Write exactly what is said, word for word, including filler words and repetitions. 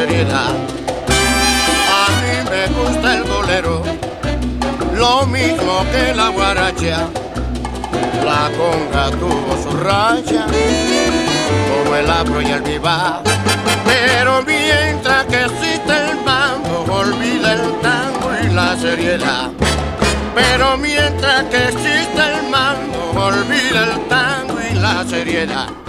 seriedad. A mí me gusta el bolero, lo mismo que la guaracha. La conga tuvo su racha, como el afro y el vivá. Pero mientras que existe el mambo, olvida el tango y la seriedad. Pero mientras que existe el mambo, olvida el tango y la seriedad.